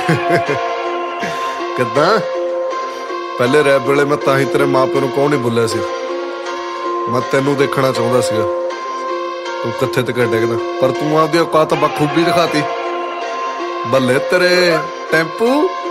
ਕਿੱਦਾਂ ਪਹਿਲੇ ਰੈਪ ਵੇਲੇ ਮੈਂ ਤਾਂ ਹੀ ਤੇਰੇ ਮਾਂ ਪਿਓ ਨੂੰ ਕੌਣ ਨਹੀਂ ਬੋਲਿਆ ਸੀ। ਮੈਂ ਤੈਨੂੰ ਦੇਖਣਾ ਚਾਹੁੰਦਾ ਸੀਗਾ ਤੂੰ ਕਿੱਥੇ ਤੱਕ ਡਿੱਗਦਾ, ਪਰ ਤੂੰ ਆਪਦੀ ਔਕਾਤ ਬਖੂਬੀ ਦਿਖਾਤੀ। ਬੱਲੇ ਤੇਰੇ ਟੈਂਪੂ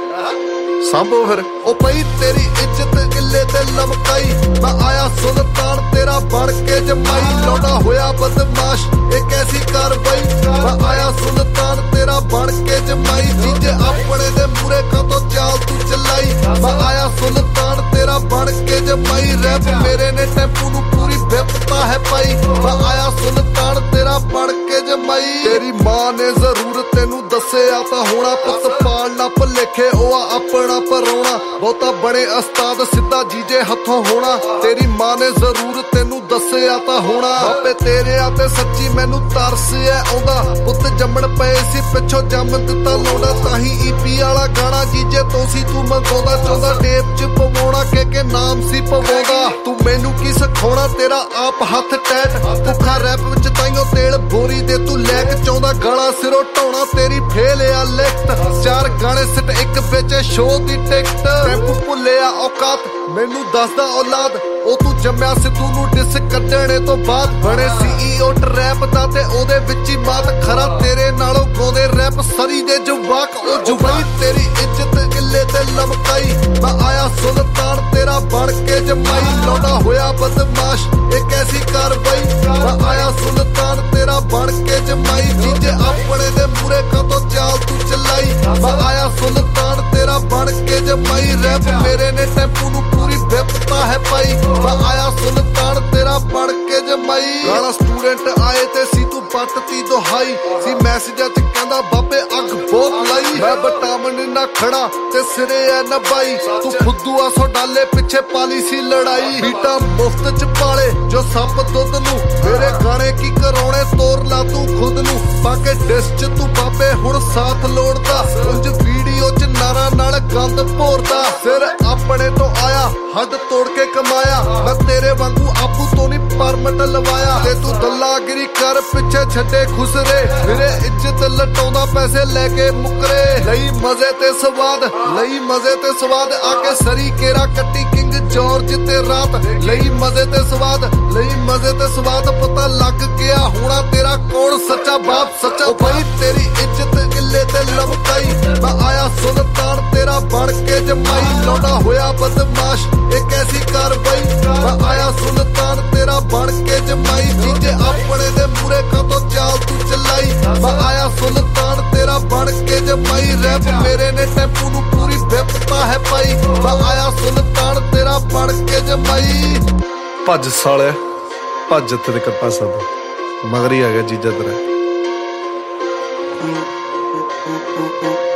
ਸਾਂਭੋ ਫਿਰ। ਉਹ ਪਈ ਤੇਰੀ ਇੱਜ਼ਤ ਕਿੱਲੇ ਤੇ ਲਮਕਾਈ, ਮੈਂ ਆਇਆ ਸੁਲਤਾਨ ਤੇਰਾ ਬਣ ਕੇ ਜਮਾਈ। ਲਾਉਣਾ ਹੋਇਆ ਬਦਮਾਸ਼ ਇਹ ਕੈਸੀ ਕਾਰਵਾਈ, ਮੈਂ ਆਇਆ ਸੁਲਤਾਨ ਤੇਰਾ ਬਣ ਕੇ ਜਮਾਈ। ਜੀਜੇ ਆਪਣੇ ਦੇ ਮੂਰੇ ਕਦੋਂ ਚਾਲ ਤੂੰ ਚਲਾਈ, ਮੈਂ ਆਇਆ ਸੁਲਤਾਨ ਤੇਰਾ ਬਣ ਕੇ ਜਮਾਈ। ਰੈਪ ਮੇਰੇ ਨੇ ਟੈਂਪੂ ਨੂੰ ਪੂਰੀ ਵਿਪਤਾ ਹੈ ਪਾਈ, ਮੈਂ ਆਇਆ ਸੁਲਤਾਨ ਤੇਰਾ ਬਣ ਕੇ ਜਮਾਈ। ਤੇਰੀ ਮਾਂ ਨੇ ਜ਼ਰੂਰ ਤੈਨੂੰ ਦੱਸਿਆ ਤਾਂ ਹੋਣਾ, ਪੁੱਤ ਪਾਲਣਾ ਭੁਲੇਖੇ ਉਹ ਆ ਆਪਣਾ ਪਰਾਉਣਾ। ਬਹੁਤਾ ਬੜੇ ਉਸਤਾਦ ਸਿੱਧਾ ਜੀਜੇ ਹੱਥੋਂ ਹੋਣਾ, ਤੇਰੀ ਮਾਂ ਨੇ ਜ਼ਰੂਰ ਤੈਨੂੰ ਦੱਸਿਆ ਤਾਂ ਹੋਣਾ। ਆਪੇ ਤੇਰਿਆਂ ਤੇ ਸੱਚੀ ਮੈਨੂੰ ਤਰਸ ਐ ਆਉਂਦਾ, ਪੁੱਤ ਜੰਮਣ ਪਏ ਸੀ ਪਿੱਛੋਂ ਜੰਮ ਦਿੱਤਾ ਲਾਉਂਦਾ। ਤਾਂ ਹੀ ਈਪੀ ਵਾਲਾ ਗਾਣਾ ਜੀਜੇ ਤੋਂ ਸੀ ਤੂੰ ਮੰਗਾਉਂਦਾ, ਚਾਹੁੰਦਾ ਟੇਪ ਚ ਪਵਾਉਣਾ ਕਿ ਨਾਮ ਸੀ ਪਵਾਉਂਦਾ। ਤੂੰ ਮੈਨੂੰ ਕੀ ਸਿਖਾਉਣਾ ਤੇਰਾ ਆਪ ਹੱਥ ਟੈਟ, ਭੁੱਖਾ ਰੈਪ ਵਿੱਚ ਤਾਈਓ ਤੇਲ ਬੋਰੀ ਦੇ ਤੂੰ ਲੈ ਕੇ ਚਾਹੁੰਦਾ ਗਾਲਾਂ ਸਿਰੋਂ ਢਾਉਣਾ। ਤੇਰੀ ਫੇਲ ਆ ਲਿਖਤ, 4 ਗਾਣੇ ਸਿੱਟ ਇੱਕ ਵਿੱਚ ਸ਼ੋਅ ਦੀ ਟਿਕਟ। ਟੈਂਪੂ ਭੁੱਲਿਆ ਔਕਾਤ ਮੈਨੂੰ ਦੱਸਦਾ ਔਲਾਦ, ਉਹ ਤੂੰ ਜੰਮਿਆ ਸਿੱਧੂ ਨੂੰ ਡਿਸ ਕੱਢਣੇ ਤੋਂ ਬਾਅਦ। ਬਣੇ CEO ਰੈਪ ਦਾ ਤੇ ਉਹਦੇ ਵਿੱਚ ਹੀ ਮਾਤ, ਖਰਾ ਤੇਰੇ ਨਾਲੋਂ ਗਾਉਂਦੇ ਰੈਪ ਸਰੀ ਦੇ ਜਵਾਕ। ਉਹ ਜੁਬਾਈ ਤੇਰੀ ਇੱਜ਼ਤ ਕਿੱਲੇ ਤੇ ਲਮਕਾਈ, ਮੈਂ ਆਇਆ ਸੁਲਤਾਨ ਤੇਰਾ ਬਣ ਕੇ ਜਮਾਈ। ਲਾਉਣਾ ਹੋਇਆ ਬਦਮਾਸ਼ ਇਹ ਕੈਸੀ ਕਾਰਵਾਈ, ਮੈਂ ਆਇਆ ਸੁਲਤਾਨ ਤੇਰਾ ਬਣ ਕੇ ਜਮਾਈ। ਜੀਜੇ ਆਪਣੇ ਦੇ ਮੂਰੇ ਕਦੋਂ ਚਾਲ ਤੂੰ ਚਲਾਈ, ਮੈਂ ਆਇਆ ਸੁਲਤਾਨ ਤੇਰਾ ਬਣ ਕੇ ਜਮਾਈ। ਰੈਪ ਮੇਰੇ ਨੇ ਟੈਂਪੂ ਨੂੰ ਪੂਰੀ ਵਿਪਤਾ ਹੈ ਪਾਈ, ਮੈਂ ਆਇਆ ਸੁਲਤਾਨ ਤੇਰਾ ਬਣ ਕੇ ਜਮਾਈ। ਗਾਲਾਂ ਸਟੂਡੈਂਟ ਆਏ ਤੇ ਸੀ ਤੂੰ ਪੱਟਤੀ ਦੁਹਾਈ, ਸੀ ਮੈਸੇਜਾਂ ਚ ਕਹਿੰਦਾ ਬਾਬੇ ਅੱਗ ਬਹੁਤ ਲਾਈ। ਮੈਂ ਬਟਾਮਣ ਨਾ ਖੜਾ ਤੇ ਸਿਰੇ ਐ ਨਬਾਈ, ਤੂੰ ਫੁੱਦੂ ਆ ਸੋ ਡਾਲੇ ਪਿੱਛੇ ਪਾਲੀ ਸੀ ਲੜਾਈ। ਬੀਟਾ ਮੁਫਤ ਚ ਪਾਲੇ ਜੋ ਸੱਪ ਦੁੱਧ ਨੂੰ, ਮੇਰੇ ਗਾਣੇ ਕੀ ਕਰਾਉਣੇ ਤੋਰ ਲਾ ਤੂੰ ਖੁਦ ਨੂੰ। ਬਾਕੇ ਡਿਸ ਚ ਤੂੰ ਬਾਬੇ ਹੁਣ ਸਾਥ ਲੋੜਦਾ, ਉਂਝ ਵੀਡੀਓ ਚ ਨਾਰਾ ਨਾਲ ਗੰਦ ਭੋਰਦਾ। ਸਿਰ ਆਪਣੇ ਤੋਂ ਆਇਆ ਹੱਡ ਤੋੜ ਕੇ ਕਮਾਇਆ, ਮੈਂ ਤੇਰੇ ਵਾਂਗੂ ਆਪੂ ਤੋਂ ਨਹੀਂ ਪਰਮਟ ਲਵਾਇਆ। ਤੇ ਤੂੰ ਦੱਲਾਗਿਰੀ ਕਰ ਪਿੱਛੇ ਛੱਡੇ ਖੁਸਰੇ, ਮੇਰੇ ਇੱਜ਼ਤ ਲਟਾਉਂਦਾ ਪੈਸੇ ਲੈ ਕੇ ਮੁਕਰੇ। ਲਈ ਮਜ਼ੇ ਤੇ ਸਵਾਦ, ਲਈ ਮਜ਼ੇ ਤੇ ਸਵਾਦ, ਆ ਕੇ ਸਰੀ ਕੇਰਾ ਕੱਟੀ ਕਿੰਗ ਜੌਰਜ ਤੇ ਰਾਤ। ਲਈ ਮਜ਼ੇ ਤੇ ਸਵਾਦ, ਲਈ ਮਜ਼ੇ ਤੇ ਸਵਾਦ, ਪਤਾ ਲੱਗ ਗਿਆ ਹੋਣਾ ਤੇਰਾ ਕੌਣ ਸੱਚਾ ਬਾਪ ਸੱਚਾ ਭਾਈ। ਤੇਰੀ ਇੱਜ਼ਤ ਕਿੱਲੇ ਤੇ ਲਮਕਾਈ, ਮੈਂ ਆਇਆ ਸੁਲਤਾਨ ਤੇਰਾ ਬਣ ਕੇ ਜਮਾਈ। ਲਾਉਣਾ ਹੋਇਆ ਬਦਮਾਸ਼ ਇਹ ਕੈਸੀ ਕਾਰਵਾਈ, ਮੈਂ ਆਇਆ ਸੁਲਤਾਨ ਤੇਰਾ ਬਣ ਕੇ ਜਮਾਈ। ਜੀਜੇ ਆਪਣੇ ਦੇ ਮੂਰੇ ਕਦੋਂ ਚਾਲ ਤੂੰ ਚਲਾਈ, ਮੈਂ ਆਇਆ ਸੁਲਤਾਨ ਤੇਰਾ ਬਣ ਕੇ ਜਮਾਈ। ਰੈਪ ਮੇਰੇ ਨੇ ਟੈਂਪੂ ਨੂੰ ਪੂਰੀ ਵਿਪਤਾ ਹੈ ਪਾਈ, ਮੈਂ ਆਇਆ ਸੁਲਤਾਨ ਤੇਰਾ ਬਣ ਕੇ ਜਮਾਈ। ਭੱਜ ਸਾਲੇ ਭੱਜ ਤੇਰੇ ਕੱਪਾ ਸਭ ਮਗਰ ਹੀ ਆ ਗਿਆ ਜੀਜਾ ਤੇਰਾ।